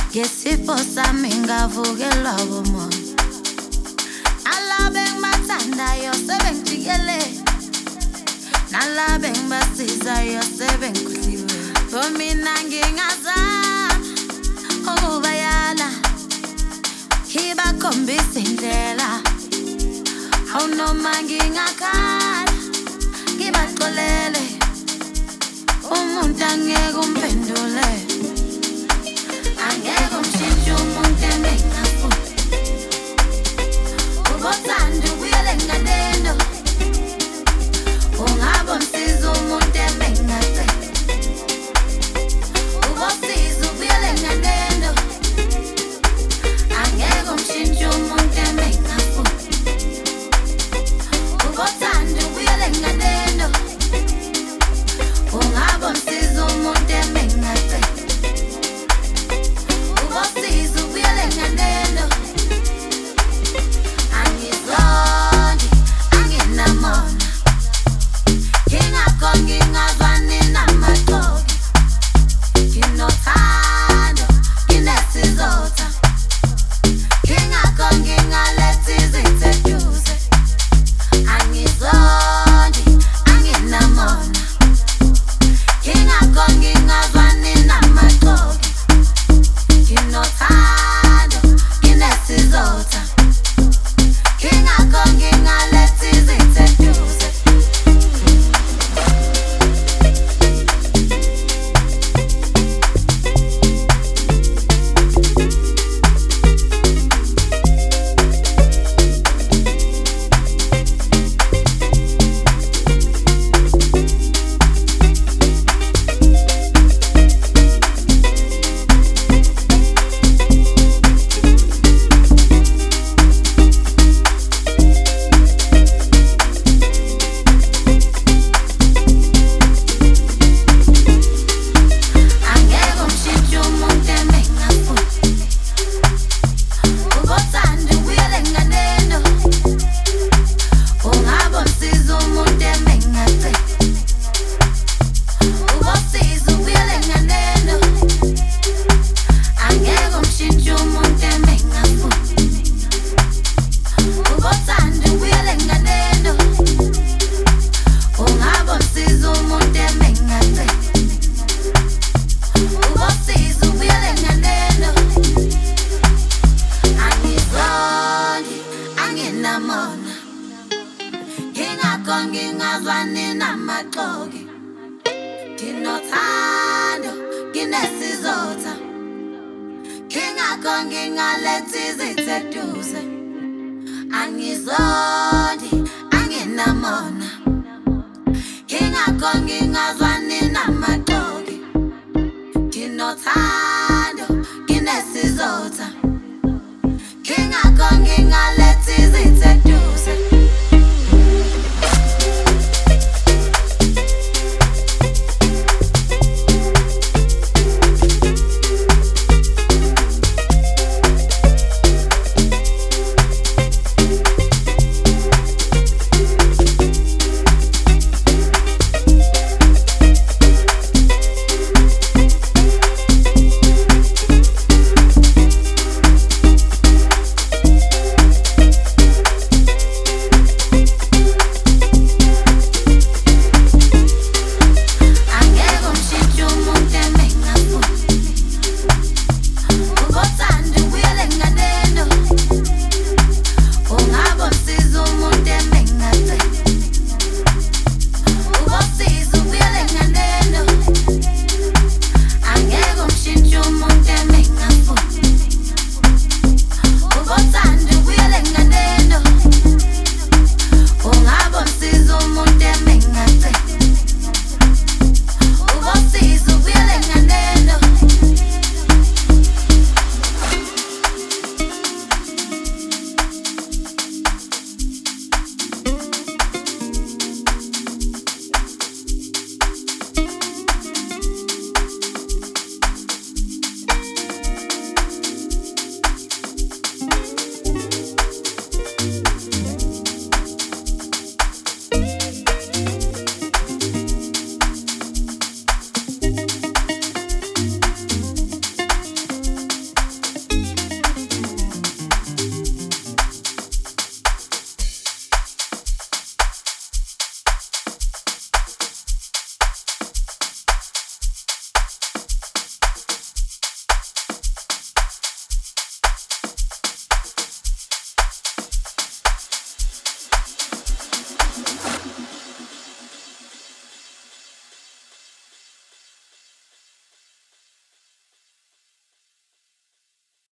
Ngesifo sami ngavukelwa umoya. Nalabe ngibathandayo sebengijikele, nalabe ngibasizayo sebengikhohliwe. Mina ngingazama ukubayala, ngibakhombisa indlela. Awu noma ngingakhala ngibaxolele, umuntu angeke umphendule. Angeke umshintshe umuntu engingafuni. Ubothanda ubuyele nganeno, ungaba umsiza umuntu engingacela. Ubosiza ubuyele nganeno, angeke umshintshe umuntu engingafuni. Ubothanda ubuyele nganeno, ungaba umsiza umuntu engingacela. Ubosiza ubuyele nganeno, angizondi anginamona. Ngingakho ngingazwani namaqoki, nginothando nginesizotha. Ngingakho ngingalethi izitha eduze, angizondi anginamona. Ngingakho ngingazwani namaqoki, nginothando nginesizotha. Ngingakho ngingalethi izitha eduze. Angeke umshintshe umuntu engingafuni. Ubothanda ubuyele nganeno, ungaba umsiza umuntu engingacela. Ubosiza ubuyele nganeno, angeke umshintshe umuntu engingafuni. Ubothanda ubuyele nganeno, ungaba umsiza umuntu engingacela. Ubosiza ubuyele nganeno, angizondi anginamona. Ngingakho ngingazwani namaqoki, nginothando nginesizotha. Ngingakho ngingalethi izitha eduze, angizondi anginamona.